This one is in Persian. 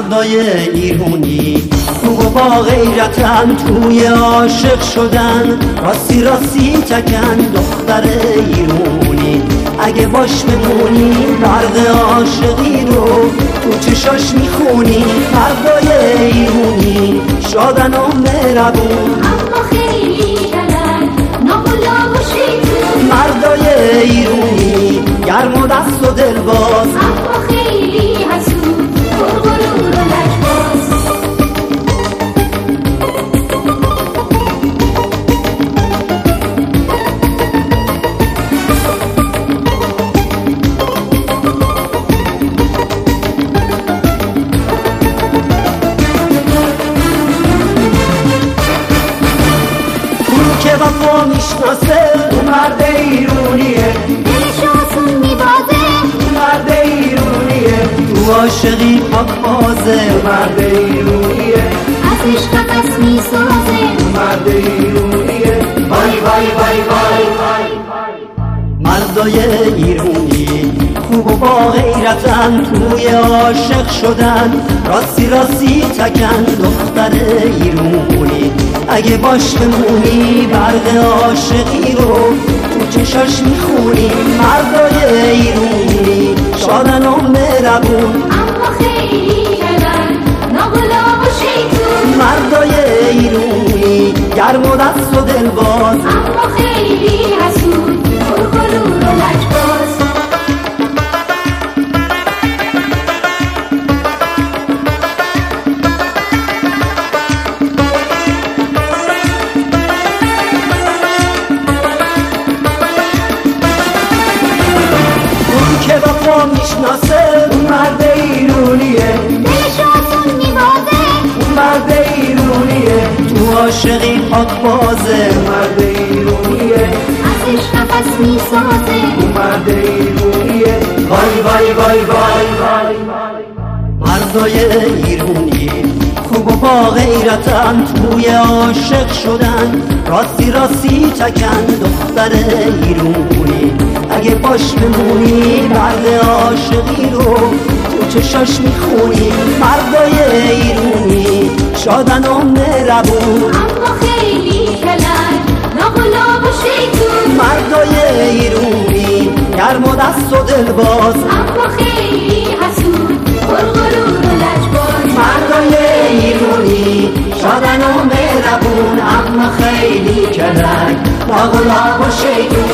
مردای ایرونی خوب و با غیرتن توی عاشق شدن، راستی راستی تکن دختر ایرونی. اگه باش بمونی برق عاشقی رو تو چشاش میخونی. مردای ایرونی شادن و مهربون اما خیلی کلن ناغلا و شیطون. مردای ایرونی گرم و دست و دلباز اما خیلی حسود غرور و لجباز. که وفا میشناسه اون مرد ایرونیه، دلش آسون میبازه اون مرد ایرونیه. تو عاشقی پاک بازه اون مرد ایرونیه، از عشق قفس میسازه اون مرد ایرونیه. وای وای وای وای وای. مردای ایرونی خوب و با غیرتن توی عاشق شدن، راستی راستی تکن دختر ایرونی. اگه باش بمونی برق عاشقی رو تو چشاش میخونی. مردای ایرونی شادن و مهربون اما خیلی کلن ناغلا و شیطون. مردای ایرونی گرم و دست و دلباز اما خیلی حسود غرور و لجباز. که وفا میشناسه اون مرد ایرونیه، دلش آسون میبازه اون مرد ایرونیه. تو عاشقی پاک بازه اون مرد ایرونیه، از عشق قفس میسازه اون مرد ایرونیه. وای وای وای وای وای. مردای ایرونی خوب و با غیرتن توی عاشق شدن، راستی راستی تکن دختر ایرونی. اگه باش بمونی برق عاشقی رو تو چشاش میخونی. مردای ایرونی شادن و مهربون اما خیلی کلن ناغلا و شیطون. مردای ایرونی گرم و دست و دلباز اما خیلی حسود غرور و لجباز. مردای ایرونی شادن و مهربون اما خیلی کلک ناغلا و شیطون.